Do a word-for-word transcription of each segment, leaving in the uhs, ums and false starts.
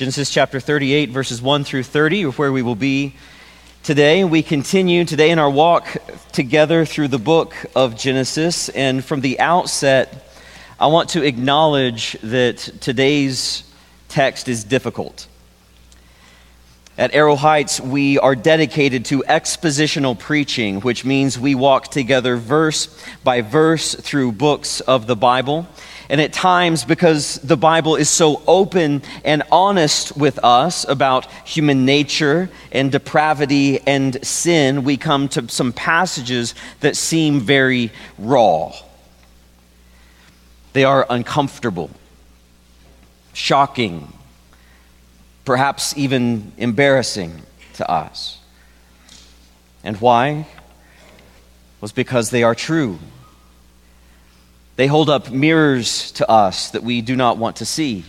Genesis chapter thirty-eight, verses one through thirty, are where we will be today. We continue today in our walk together through the book of Genesis. And from the outset, I want to acknowledge that today's text is difficult. At Arrow Heights, we are dedicated to expositional preaching, which means we walk together verse by verse through books of the Bible. And at times, because the Bible is so open and honest with us about human nature and depravity and sin, we come to some passages that seem very raw. They are uncomfortable, shocking, perhaps even embarrassing to us. And why? Was because they are true. They hold up mirrors to us that we do not want to see.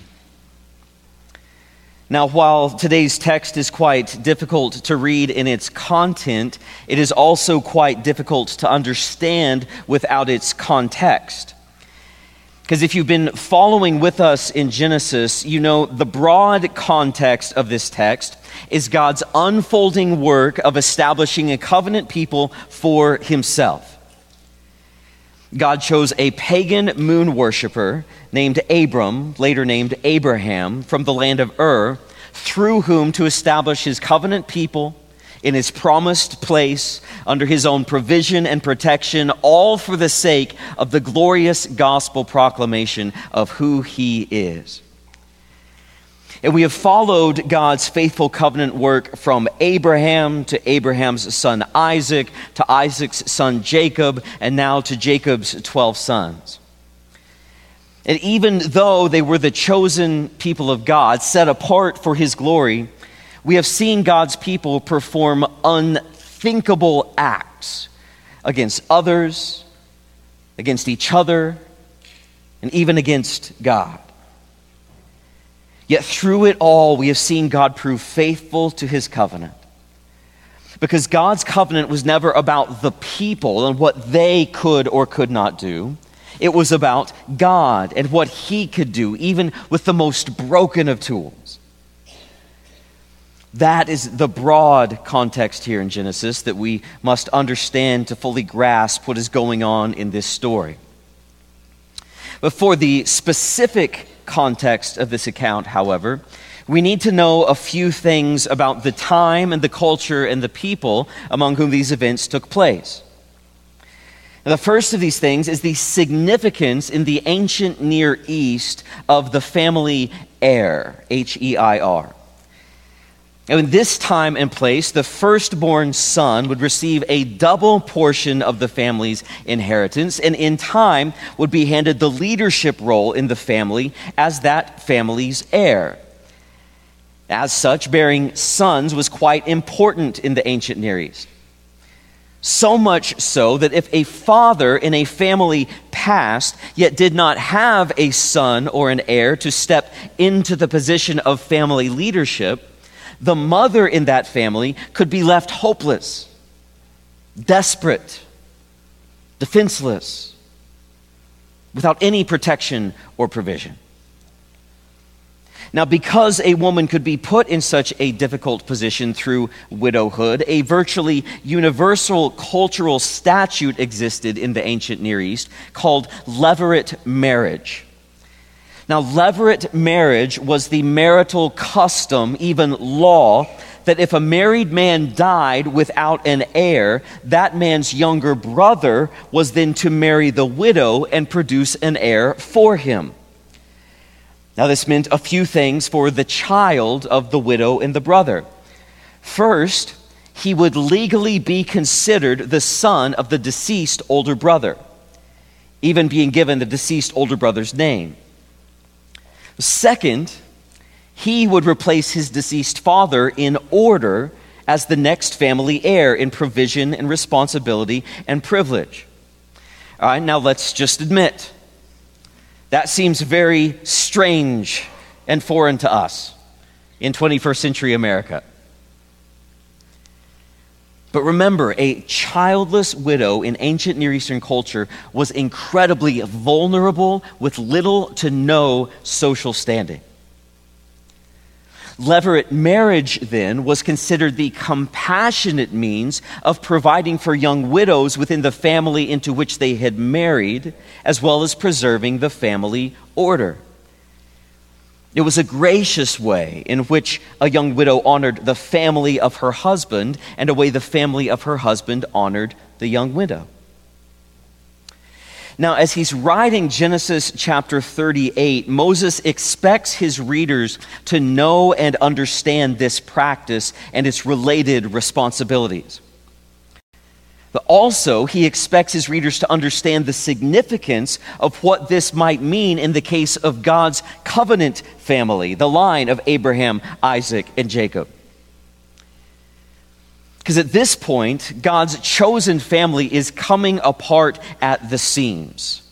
Now, while today's text is quite difficult to read in its content, it is also quite difficult to understand without its context. Because if you've been following with us in Genesis, you know the broad context of this text is God's unfolding work of establishing a covenant people for himself. God chose a pagan moon worshiper named Abram, later named Abraham, from the land of Ur, through whom to establish his covenant people in his promised place under his own provision and protection, all for the sake of the glorious gospel proclamation of who he is. And we have followed God's faithful covenant work from Abraham to Abraham's son Isaac, to Isaac's son Jacob, and now to Jacob's twelve sons. And even though they were the chosen people of God, set apart for his glory, we have seen God's people perform unthinkable acts against others, against each other, and even against God. Yet through it all, we have seen God prove faithful to his covenant. Because God's covenant was never about the people and what they could or could not do. It was about God and what he could do, even with the most broken of tools. That is the broad context here in Genesis that we must understand to fully grasp what is going on in this story. But for the specific context of this account, however, we need to know a few things about the time and the culture and the people among whom these events took place. Now, the first of these things is the significance in the ancient Near East of the family heir, H E I R. Now, in this time and place, the firstborn son would receive a double portion of the family's inheritance, and in time would be handed the leadership role in the family as that family's heir. As such, bearing sons was quite important in the ancient Near East. So much so that if a father in a family passed, yet did not have a son or an heir to step into the position of family leadership, the mother in that family could be left hopeless, desperate, defenseless, without any protection or provision. Now, because a woman could be put in such a difficult position through widowhood, a virtually universal cultural statute existed in the ancient Near East called levirate marriage. Now, levirate marriage was the marital custom, even law, that if a married man died without an heir, that man's younger brother was then to marry the widow and produce an heir for him. Now, this meant a few things for the child of the widow and the brother. First, he would legally be considered the son of the deceased older brother, even being given the deceased older brother's name. Second, he would replace his deceased father in order as the next family heir in provision and responsibility and privilege. All right, now let's just admit, that seems very strange and foreign to us in twenty-first century America. But remember, a childless widow in ancient Near Eastern culture was incredibly vulnerable with little to no social standing. Levirate marriage, then, was considered the compassionate means of providing for young widows within the family into which they had married, as well as preserving the family order. It was a gracious way in which a young widow honored the family of her husband, and a way the family of her husband honored the young widow. Now, as he's writing Genesis chapter thirty-eight, Moses expects his readers to know and understand this practice and its related responsibilities. But also, he expects his readers to understand the significance of what this might mean in the case of God's covenant family, the line of Abraham, Isaac, and Jacob. Because at this point, God's chosen family is coming apart at the seams.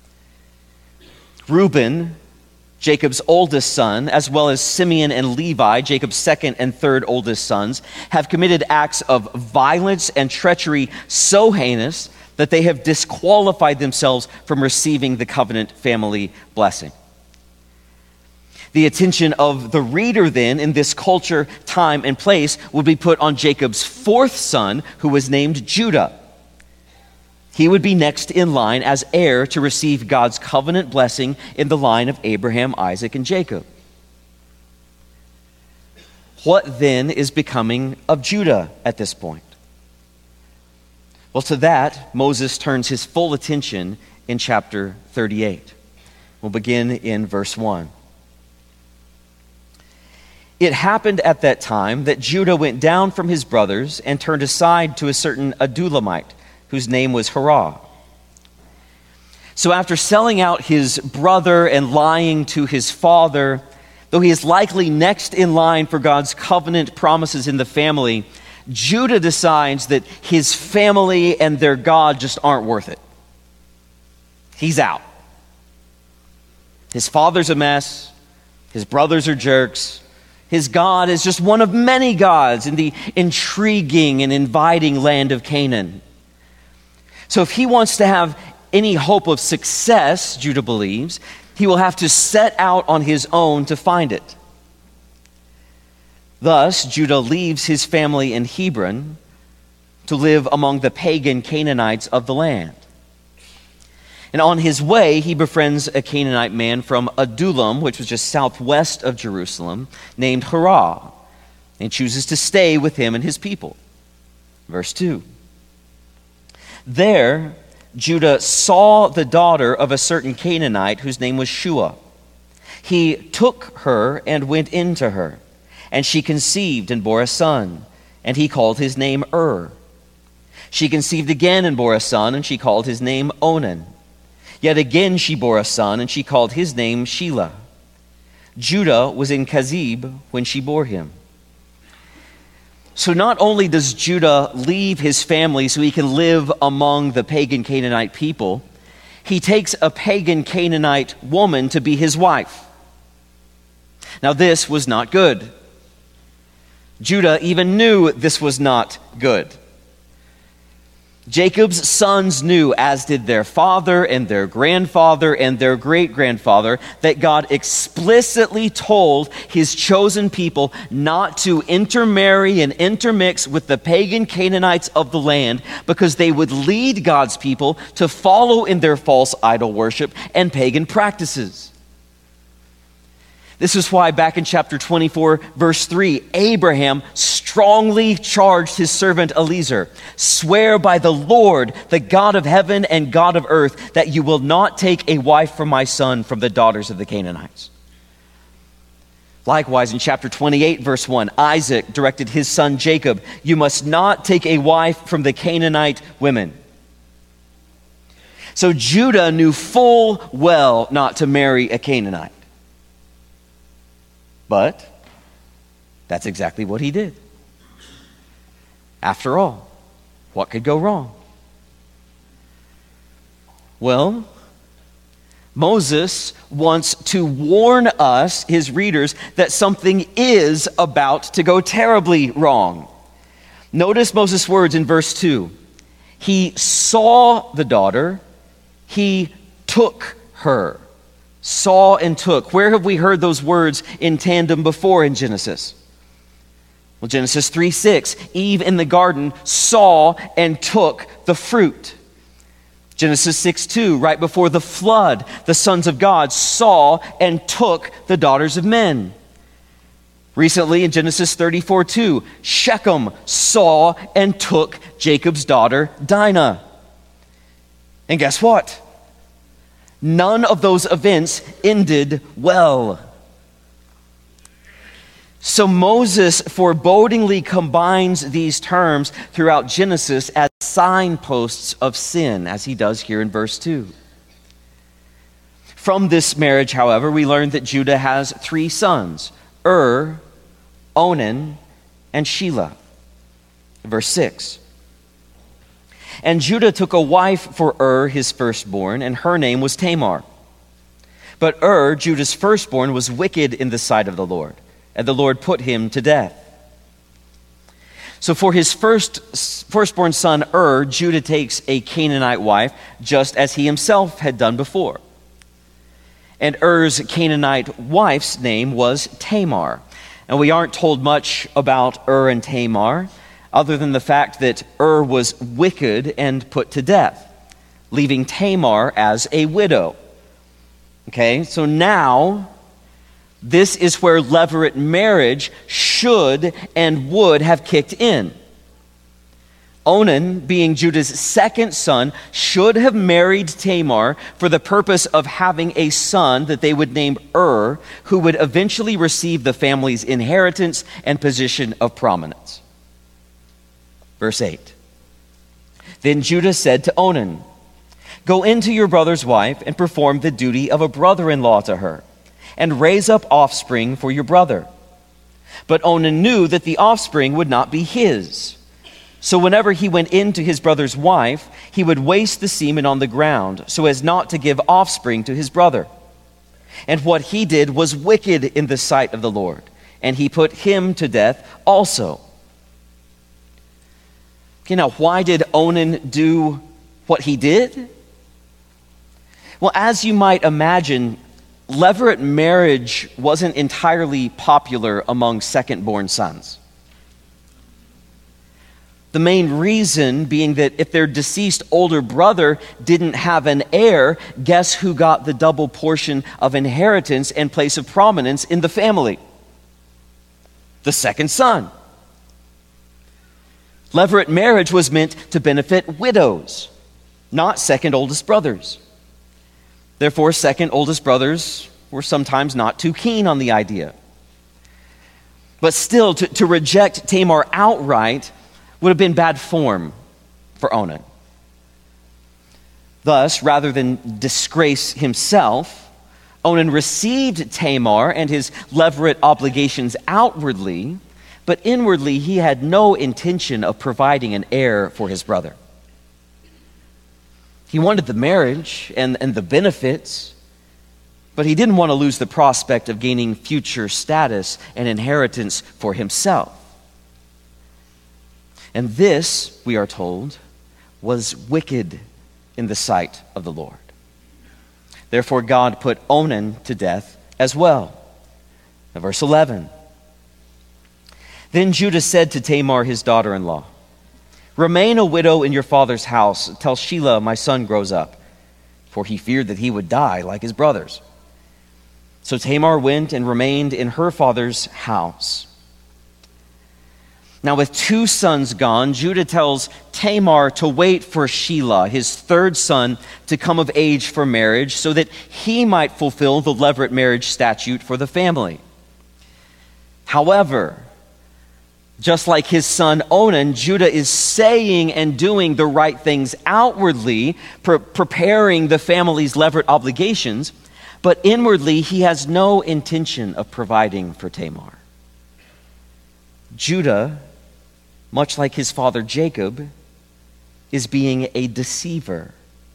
Reuben, Jacob's oldest son, as well as Simeon and Levi, Jacob's second and third oldest sons, have committed acts of violence and treachery so heinous that they have disqualified themselves from receiving the covenant family blessing. The attention of the reader then in this culture, time, and place would be put on Jacob's fourth son, who was named Judah. He would be next in line as heir to receive God's covenant blessing in the line of Abraham, Isaac, and Jacob. What then is becoming of Judah at this point? Well, to that, Moses turns his full attention in chapter thirty-eight. We'll begin in verse one. It happened at that time that Judah went down from his brothers and turned aside to a certain Adullamite, whose name was Hirah. So after selling out his brother and lying to his father, though he is likely next in line for God's covenant promises in the family, Judah decides that his family and their God just aren't worth it. He's out. His father's a mess. His brothers are jerks. His God is just one of many gods in the intriguing and inviting land of Canaan. So if he wants to have any hope of success, Judah believes, he will have to set out on his own to find it. Thus, Judah leaves his family in Hebron to live among the pagan Canaanites of the land. And on his way, he befriends a Canaanite man from Adullam, which was just southwest of Jerusalem, named Hirah, and chooses to stay with him and his people. Verse two. There, Judah saw the daughter of a certain Canaanite whose name was Shua. He took her and went into her, and she conceived and bore a son, and he called his name Ur. She conceived again and bore a son, and she called his name Onan. Yet again she bore a son, and she called his name Shelah. Judah was in Kazib when she bore him. So not only does Judah leave his family so he can live among the pagan Canaanite people, he takes a pagan Canaanite woman to be his wife. Now this was not good. Judah even knew this was not good. Jacob's sons knew, as did their father and their grandfather and their great-grandfather, that God explicitly told his chosen people not to intermarry and intermix with the pagan Canaanites of the land, because they would lead God's people to follow in their false idol worship and pagan practices. This is why back in chapter twenty-four, verse three, Abraham strongly charged his servant Eliezer, "Swear by the Lord, the God of heaven and God of earth, that you will not take a wife for my son from the daughters of the Canaanites." Likewise, in chapter twenty-eight, verse one, Isaac directed his son Jacob, "You must not take a wife from the Canaanite women." So Judah knew full well not to marry a Canaanite. But that's exactly what he did. After all, what could go wrong? Well, Moses wants to warn us, his readers, that something is about to go terribly wrong. Notice Moses' words in verse two. He saw the daughter, he took her. Saw and took. Where have we heard those words in tandem before in Genesis? Well, Genesis three six, Eve in the garden saw and took the fruit. Genesis six two, right before the flood, the sons of God saw and took the daughters of men. Recently in Genesis thirty-four two, Shechem saw and took Jacob's daughter Dinah. And guess what? None of those events ended well. So Moses forebodingly combines these terms throughout Genesis as signposts of sin, as he does here in verse two. From this marriage, however, we learn that Judah has three sons, Ur, Onan, and Shelah. Verse six. And Judah took a wife for Ur, his firstborn, and her name was Tamar. But Ur, Judah's firstborn, was wicked in the sight of the Lord, and the Lord put him to death. So for his first firstborn son Ur, Judah takes a Canaanite wife, just as he himself had done before. And Ur's Canaanite wife's name was Tamar. And we aren't told much about Ur and Tamar, other than the fact that Ur was wicked and put to death, leaving Tamar as a widow. Okay, so now this is where levirate marriage should and would have kicked in. Onan, being Judah's second son, should have married Tamar for the purpose of having a son that they would name Ur, who would eventually receive the family's inheritance and position of prominence. Verse eight. Then Judah said to Onan, "Go into your brother's wife and perform the duty of a brother-in-law to her, and raise up offspring for your brother." But Onan knew that the offspring would not be his. So whenever he went into his brother's wife, he would waste the semen on the ground, so as not to give offspring to his brother. And what he did was wicked in the sight of the Lord, and he put him to death also. Okay, now why did Onan do what he did? Well, as you might imagine, levirate marriage wasn't entirely popular among second-born sons. The main reason being that if their deceased older brother didn't have an heir, guess who got the double portion of inheritance and place of prominence in the family? The second son. Levirate marriage was meant to benefit widows, not second oldest brothers. Therefore, second oldest brothers were sometimes not too keen on the idea. But still, to, to reject Tamar outright would have been bad form for Onan. Thus, rather than disgrace himself, Onan received Tamar and his levirate obligations outwardly, but inwardly he had no intention of providing an heir for his brother. He wanted the marriage and, and the benefits, but he didn't want to lose the prospect of gaining future status and inheritance for himself. And this, we are told, was wicked in the sight of the Lord. Therefore, God put Onan to death as well. Now, verse eleven. Then Judah said to Tamar, his daughter-in-law, "Remain a widow in your father's house till Shelah, my son, grows up," for he feared that he would die like his brothers. So Tamar went and remained in her father's house. Now, with two sons gone, Judah tells Tamar to wait for Shelah, his third son, to come of age for marriage, so that he might fulfill the levirate marriage statute for the family. However, just like his son Onan, Judah is saying and doing the right things outwardly, pre- preparing the family's levirate obligations, but inwardly he has no intention of providing for Tamar. Judah, much like his father Jacob, is being a deceiver.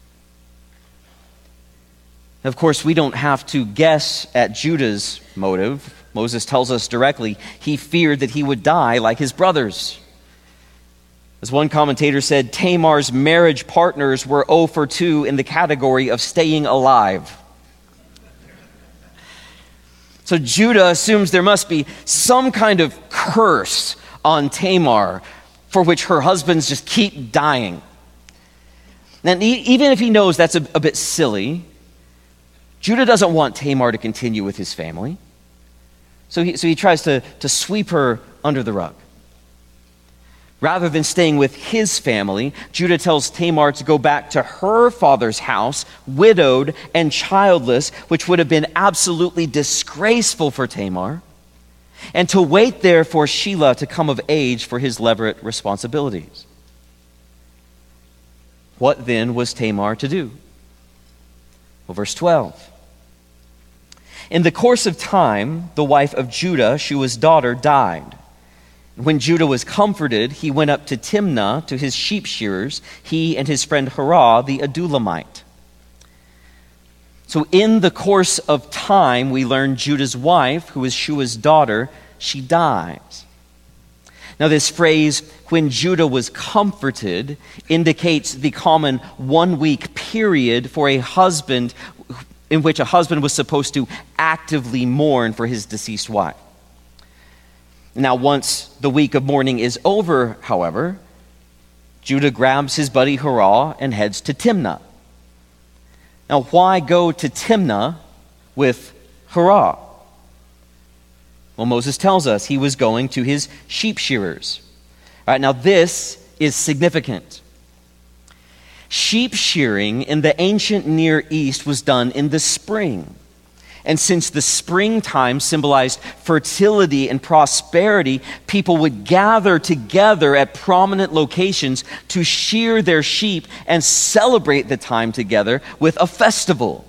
Of course, we don't have to guess at Judah's motive. Moses tells us directly, he feared that he would die like his brothers. As one commentator said, Tamar's marriage partners were zero for two in the category of staying alive. So Judah assumes there must be some kind of curse on Tamar for which her husbands just keep dying. And even if he knows that's a, a bit silly, Judah doesn't want Tamar to continue with his family. So he, so he tries to, to sweep her under the rug. Rather than staying with his family, Judah tells Tamar to go back to her father's house, widowed and childless, which would have been absolutely disgraceful for Tamar, and to wait there for Shelah to come of age for his levirate responsibilities. What then was Tamar to do? Well, verse twelve. In the course of time, the wife of Judah, Shua's daughter, died. When Judah was comforted, he went up to Timnah to his sheep shearers, he and his friend Hurrah the Adullamite. So in the course of time, we learn Judah's wife, who is Shua's daughter, she dies. Now this phrase, when Judah was comforted, indicates the common one-week period for a husband in which a husband was supposed to actively mourn for his deceased wife. Now, once the week of mourning is over, however, Judah grabs his buddy Hurrah and heads to Timnah. Now, why go to Timnah with Hurrah? Well, Moses tells us he was going to his sheep shearers. All right, now this is significant. Sheep shearing in the ancient Near East was done in the spring. And since the springtime symbolized fertility and prosperity, people would gather together at prominent locations to shear their sheep and celebrate the time together with a festival.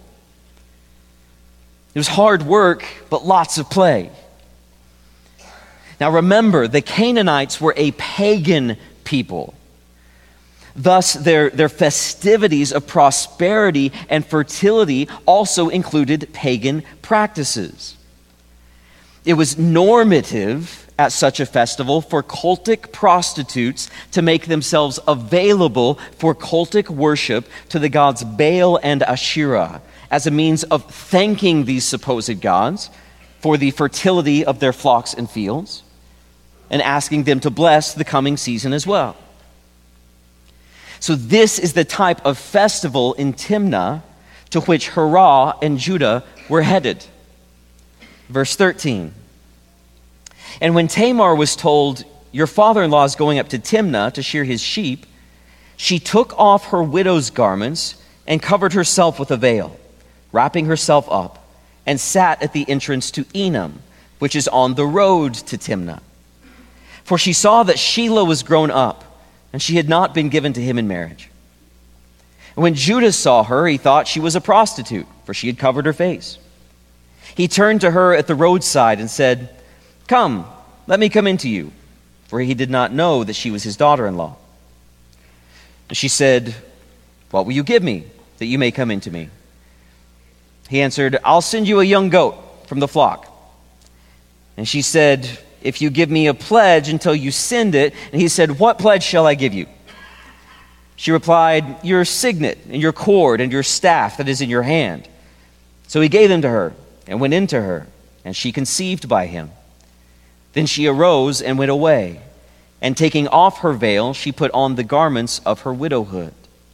It was hard work, but lots of play. Now remember, the Canaanites were a pagan people. Thus, their, their festivities of prosperity and fertility also included pagan practices. It was normative at such a festival for cultic prostitutes to make themselves available for cultic worship to the gods Baal and Asherah as a means of thanking these supposed gods for the fertility of their flocks and fields and asking them to bless the coming season as well. So this is the type of festival in Timnah to which Hurrah and Judah were headed. Verse thirteen. And when Tamar was told, "Your father-in-law is going up to Timnah to shear his sheep," she took off her widow's garments and covered herself with a veil, wrapping herself up, and sat at the entrance to Enam, which is on the road to Timnah. For she saw that Shelah was grown up, and she had not been given to him in marriage. And when Judah saw her, he thought she was a prostitute, for she had covered her face. He turned to her at the roadside and said, "Come, let me come into you," for he did not know that she was his daughter-in-law. And she said, "What will you give me, that you may come into me?" He answered, "I'll send you a young goat from the flock." And she said, "If you give me a pledge until you send it." And he said, "What pledge shall I give you?" She replied, "Your signet and your cord and your staff that is in your hand." So he gave them to her and went into her, and she conceived by him. Then she arose and went away, and taking off her veil, she put on the garments of her widowhood.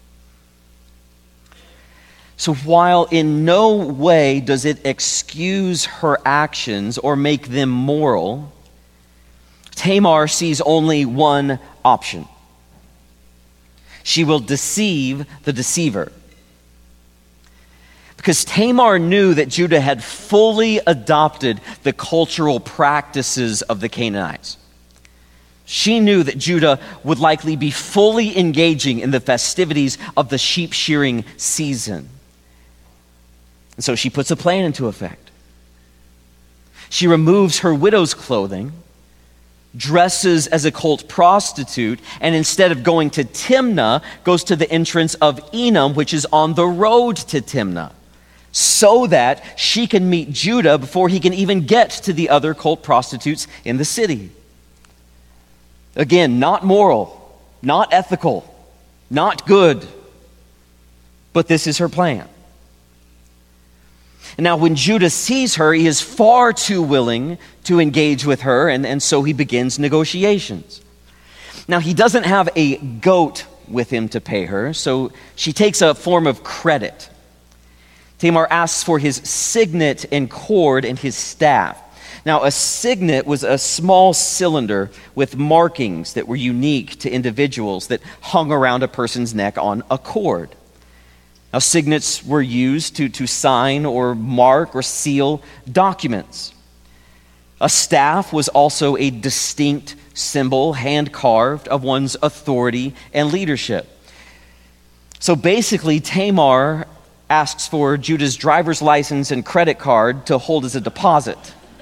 So while in no way does it excuse her actions or make them moral, Tamar sees only one option. She will deceive the deceiver. Because Tamar knew that Judah had fully adopted the cultural practices of the Canaanites. She knew that Judah would likely be fully engaging in the festivities of the sheep shearing season. And so she puts a plan into effect. She removes her widow's clothing, dresses as a cult prostitute, and instead of going to Timnah, goes to the entrance of Enam, which is on the road to Timnah, so that she can meet Judah before he can even get to the other cult prostitutes in the city. Again, not moral, not ethical, not good, but this is her plan. And now when Judah sees her, he is far too willing to engage with her, and, and so he begins negotiations. Now he doesn't have a goat with him to pay her, so she takes a form of credit. Tamar asks for his signet and cord and his staff. Now, a signet was a small cylinder with markings that were unique to individuals that hung around a person's neck on a cord. Now, signets were used to, to sign or mark or seal documents. A staff was also a distinct symbol, hand-carved, of one's authority and leadership. So basically, Tamar asks for Judah's driver's license and credit card to hold as a deposit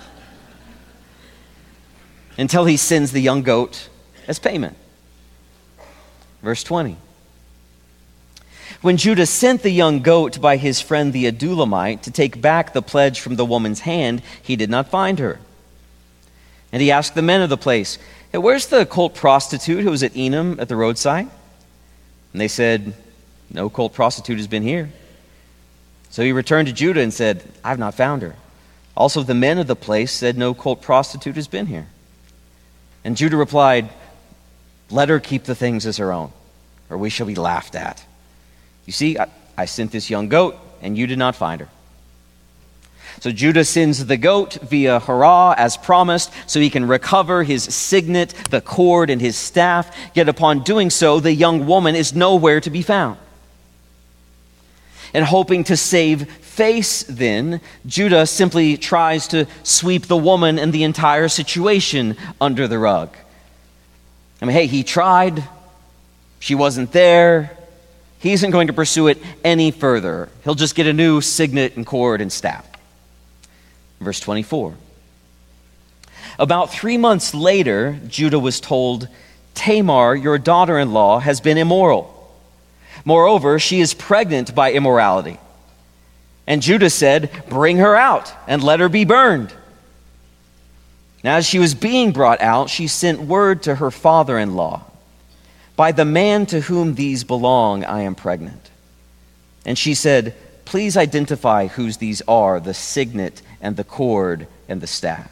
until he sends the young goat as payment. Verse twenty. When Judah sent the young goat by his friend the Adullamite to take back the pledge from the woman's hand, he did not find her. And he asked the men of the place, "Hey, where's the cult prostitute who was at Enam at the roadside?" And they said, "No cult prostitute has been here." So he returned to Judah and said, "I have not found her." Also the men of the place said, "No cult prostitute has been here." And Judah replied, "Let her keep the things as her own, or we shall be laughed at. You see, I, I sent this young goat, and you did not find her." So Judah sends the goat via Hurrah as promised, so he can recover his signet, the cord, and his staff. Yet upon doing so, the young woman is nowhere to be found. And hoping to save face then, Judah simply tries to sweep the woman and the entire situation under the rug. I mean, hey, he tried. She wasn't there. He isn't going to pursue it any further. He'll just get a new signet and cord and staff. Verse twenty-four. About three months later, Judah was told, "Tamar, your daughter-in-law, has been immoral. Moreover, she is pregnant by immorality." And Judah said, "Bring her out and let her be burned." Now, as she was being brought out, she sent word to her father-in-law, "By the man to whom these belong, I am pregnant." And she said, "Please identify whose these are, the signet and the cord and the staff."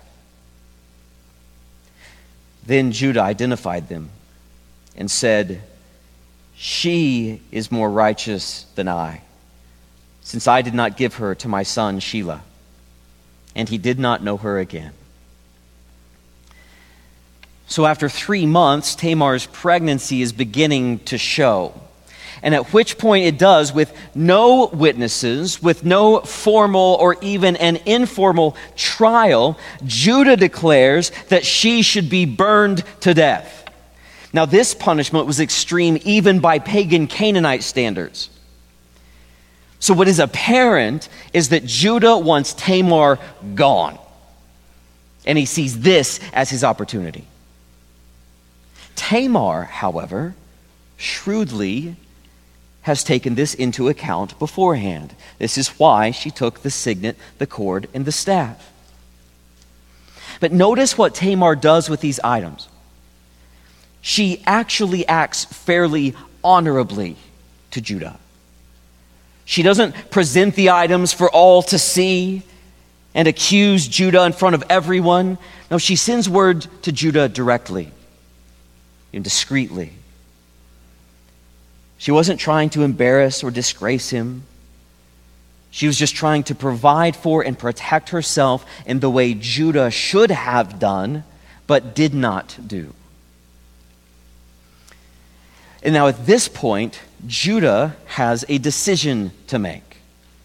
Then Judah identified them and said, "She is more righteous than I, since I did not give her to my son Shelah." And he did not know her again. So after three months, Tamar's pregnancy is beginning to show. And at which point it does, with no witnesses, with no formal or even an informal trial, Judah declares that she should be burned to death. Now, this punishment was extreme even by pagan Canaanite standards. So what is apparent is that Judah wants Tamar gone. And he sees this as his opportunity. Tamar, however, shrewdly has taken this into account beforehand. This is why she took the signet, the cord, and the staff. But notice what Tamar does with these items. She actually acts fairly honorably to Judah. She doesn't present the items for all to see and accuse Judah in front of everyone. No, she sends word to Judah directly and discreetly. She wasn't trying to embarrass or disgrace him. She was just trying to provide for and protect herself in the way Judah should have done, but did not do. And now at this point, Judah has a decision to make.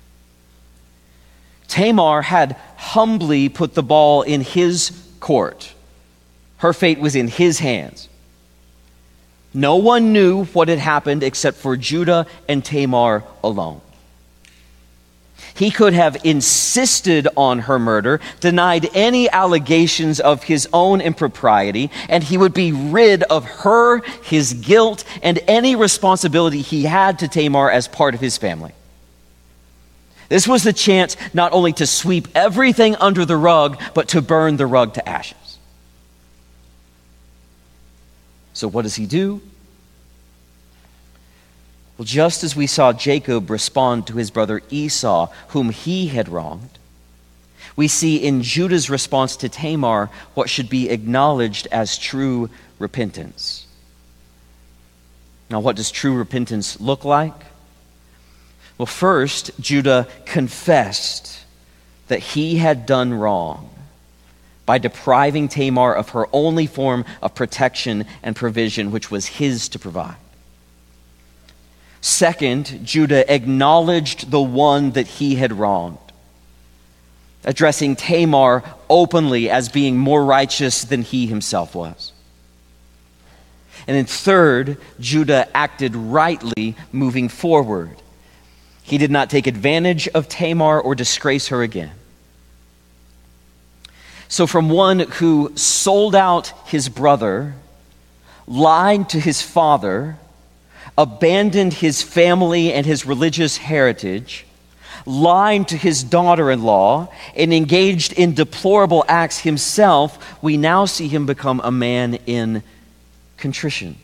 Tamar had humbly put the ball in his court. Her fate was in his hands. No one knew what had happened except for Judah and Tamar alone. He could have insisted on her murder, denied any allegations of his own impropriety, and he would be rid of her, his guilt, and any responsibility he had to Tamar as part of his family. This was the chance not only to sweep everything under the rug, but to burn the rug to ashes. So what does he do? Well, just as we saw Jacob respond to his brother Esau, whom he had wronged, we see in Judah's response to Tamar what should be acknowledged as true repentance. Now, what does true repentance look like? Well, first, Judah confessed that he had done wrong by depriving Tamar of her only form of protection and provision, which was his to provide. Second, Judah acknowledged the one that he had wronged, addressing Tamar openly as being more righteous than he himself was. And then third, Judah acted rightly moving forward. He did not take advantage of Tamar or disgrace her again. So from one who sold out his brother, lied to his father, abandoned his family and his religious heritage, lied to his daughter-in-law, and engaged in deplorable acts himself, we now see him become a man in contrition.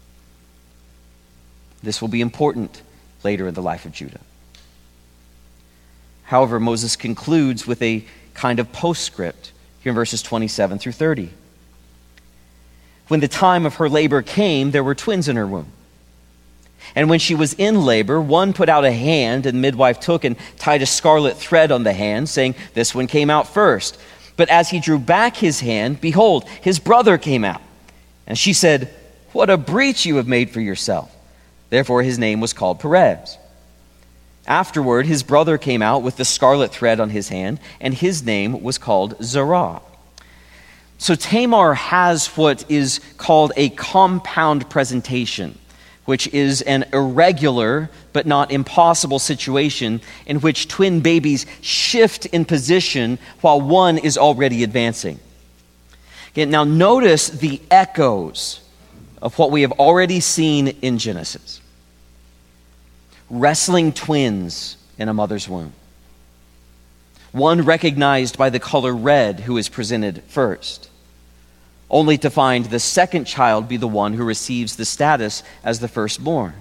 This will be important later in the life of Judah. However, Moses concludes with a kind of postscript here in verses twenty-seven through thirty. When the time of her labor came, there were twins in her womb. And when she was in labor, one put out a hand, and the midwife took and tied a scarlet thread on the hand, saying, "This one came out first." But as he drew back his hand, behold, his brother came out. And she said, "What a breach you have made for yourself." Therefore his name was called Perez. Afterward, his brother came out with the scarlet thread on his hand, and his name was called Zerah. So Tamar has what is called a compound presentation, which is an irregular but not impossible situation in which twin babies shift in position while one is already advancing. Okay, now notice the echoes of what we have already seen in Genesis. Wrestling twins in a mother's womb. One recognized by the color red who is presented first, only to find the second child be the one who receives the status as the firstborn.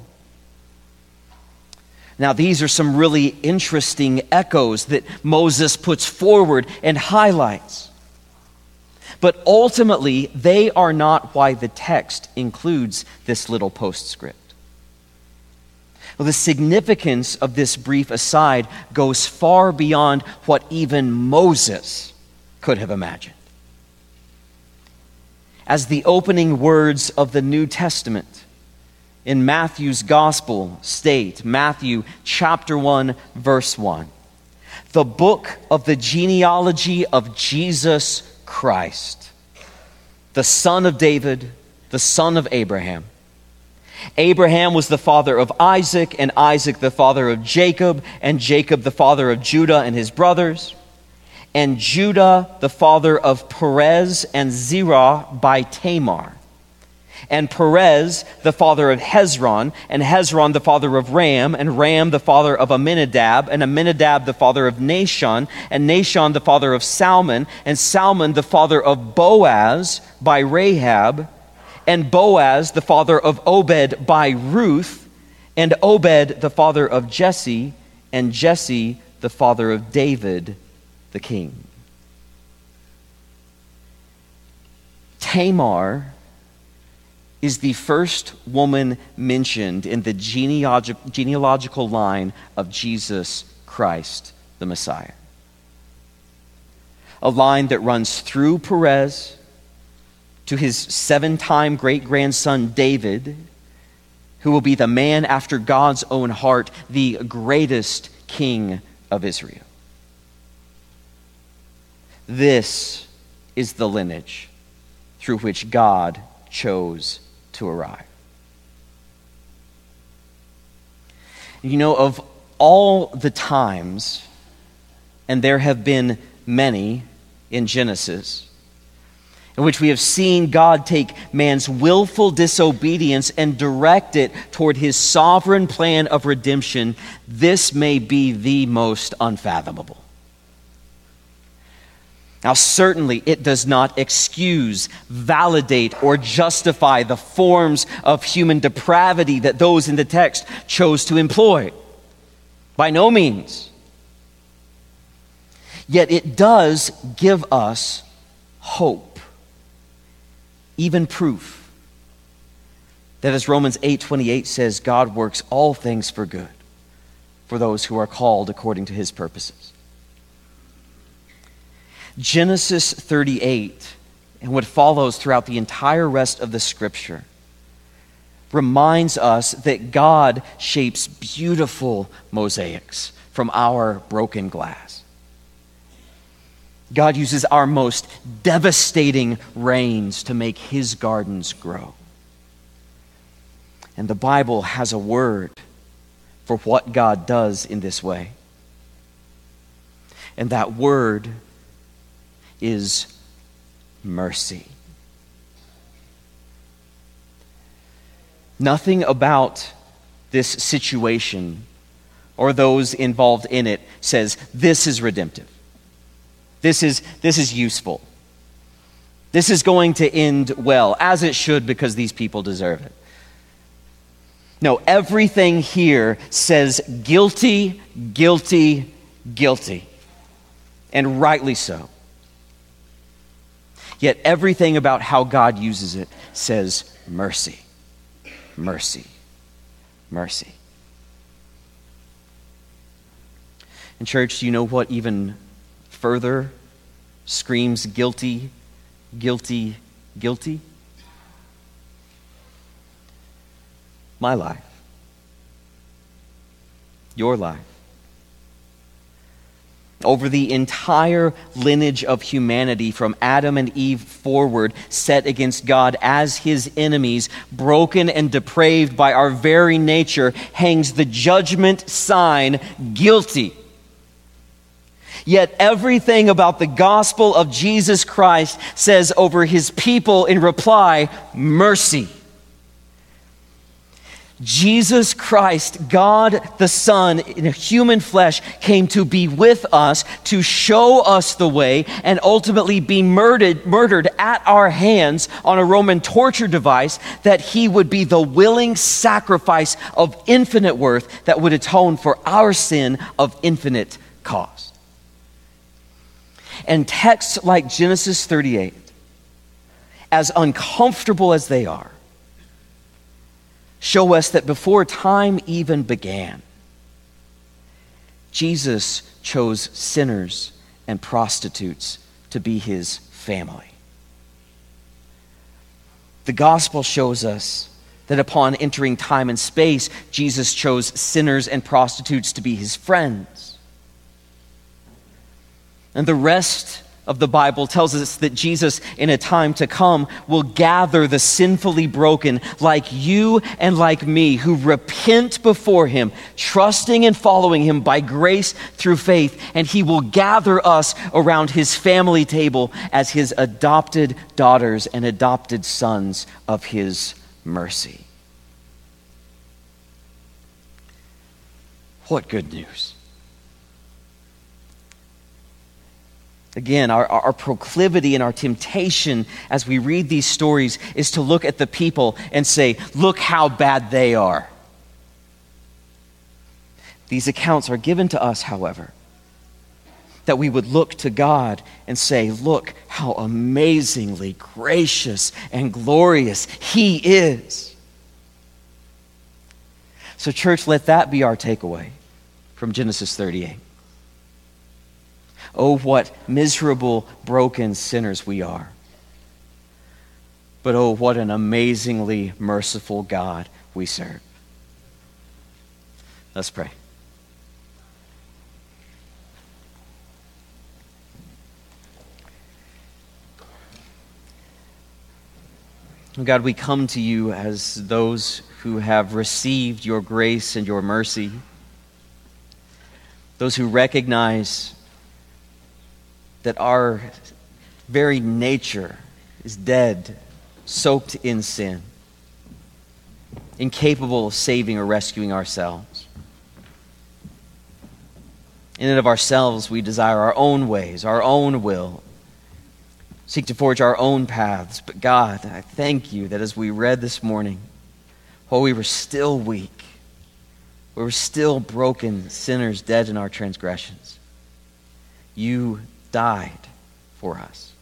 Now, these are some really interesting echoes that Moses puts forward and highlights. But ultimately, they are not why the text includes this little postscript. Well, the significance of this brief aside goes far beyond what even Moses could have imagined. As the opening words of the New Testament in Matthew's Gospel state, Matthew chapter one, verse one, the book of the genealogy of Jesus Christ, the son of David, the son of Abraham. Abraham was the father of Isaac, and Isaac the father of Jacob, and Jacob the father of Judah and his brothers, and Judah the father of Perez and Zerah by Tamar, and Perez the father of Hezron, and Hezron the father of Ram, and Ram the father of Amminadab, and Amminadab the father of Nahshon, and Nahshon the father of Salmon, and Salmon the father of Boaz by Rahab, and Boaz the father of Obed by Ruth, and Obed the father of Jesse, and Jesse the father of David the king. Tamar is the first woman mentioned in the genealog- genealogical line of Jesus Christ, the Messiah. A line that runs through Perez to his seven-time great-grandson David, who will be the man after God's own heart, the greatest king of Israel. This is the lineage through which God chose to arrive. You know, of all the times, and there have been many in Genesis, in which we have seen God take man's willful disobedience and direct it toward his sovereign plan of redemption, this may be the most unfathomable. Now, certainly it does not excuse, validate, or justify the forms of human depravity that those in the text chose to employ. By no means. Yet it does give us hope, even proof that, as Romans eight twenty-eight says, God works all things for good for those who are called according to his purposes. Genesis thirty-eight and what follows throughout the entire rest of the scripture reminds us that God shapes beautiful mosaics from our broken glass. God uses our most devastating rains to make his gardens grow. And the Bible has a word for what God does in this way. And that word is mercy. Nothing about this situation or those involved in it says this is redemptive. This is, this is useful. This is going to end well, as it should, because these people deserve it. No, everything here says guilty, guilty, guilty. And rightly so. Yet everything about how God uses it says mercy, mercy, mercy. And church, do you know what even further screams guilty, guilty, guilty? My life. Your life. Over the entire lineage of humanity from Adam and Eve forward, set against God as his enemies, broken and depraved by our very nature, hangs the judgment sign, guilty. Yet everything about the gospel of Jesus Christ says over his people in reply, mercy. Jesus Christ, God the Son, in human flesh, came to be with us, to show us the way, and ultimately be murdered, murdered at our hands on a Roman torture device, that he would be the willing sacrifice of infinite worth that would atone for our sin of infinite cost. And texts like Genesis thirty-eight, as uncomfortable as they are, show us that before time even began, Jesus chose sinners and prostitutes to be his family. The gospel shows us that upon entering time and space, Jesus chose sinners and prostitutes to be his friends. And the rest of the Bible tells us that Jesus, in a time to come, will gather the sinfully broken like you and like me, who repent before him, trusting and following him by grace through faith, and he will gather us around his family table as his adopted daughters and adopted sons of his mercy. What good news. Again, our, our proclivity and our temptation as we read these stories is to look at the people and say, look how bad they are. These accounts are given to us, however, that we would look to God and say, look how amazingly gracious and glorious he is. So, church, let that be our takeaway from Genesis thirty-eight. Oh, what miserable, broken sinners we are. But oh, what an amazingly merciful God we serve. Let's pray. God, we come to you as those who have received your grace and your mercy. Those who recognize that our very nature is dead, soaked in sin, incapable of saving or rescuing ourselves. In and of ourselves, we desire our own ways, our own will, seek to forge our own paths. But God, I thank you that as we read this morning, while we were still weak, we were still broken sinners dead in our transgressions, you died for us.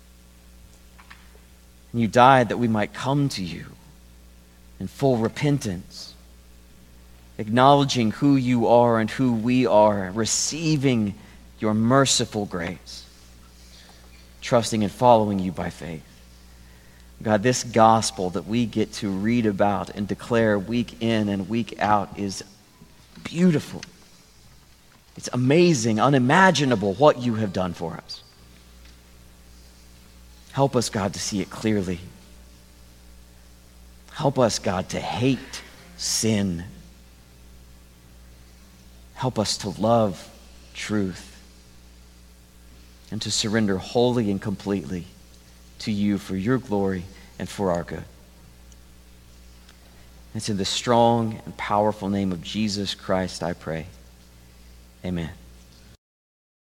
And you died that we might come to you in full repentance, acknowledging who you are and who we are, receiving your merciful grace, trusting and following you by faith. God, this gospel that we get to read about and declare week in and week out is beautiful. It's amazing, unimaginable what you have done for us. Help us, God, to see it clearly. Help us, God, to hate sin. Help us to love truth and to surrender wholly and completely to you for your glory and for our good. It's in the strong and powerful name of Jesus Christ I pray. Amen.